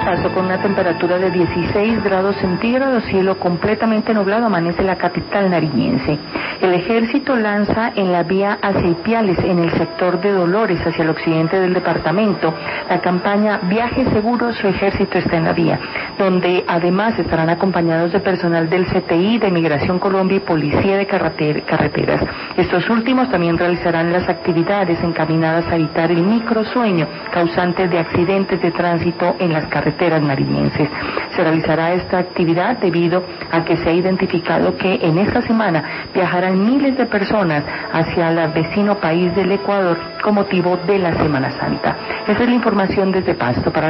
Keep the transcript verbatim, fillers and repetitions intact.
Pasto, con una temperatura de dieciséis grados centígrados, cielo completamente nublado, amanece la capital nariñense. El ejército lanza en la vía hacia Ipiales, en el sector de Dolores, hacia el occidente del departamento, la campaña Viaje Seguro, su ejército está en la vía, donde además estarán acompañados de personal del C T I, de Migración Colombia y Policía de Carreteras. Estos últimos también realizarán las actividades encaminadas a evitar el microsueño causante de accidentes de tránsito en las carreteras nariñenses. Se realizará esta actividad debido a que se ha identificado que en esta semana viajarán miles de personas hacia el vecino país del Ecuador con motivo de la Semana Santa. Esa es la información desde Pasto. Para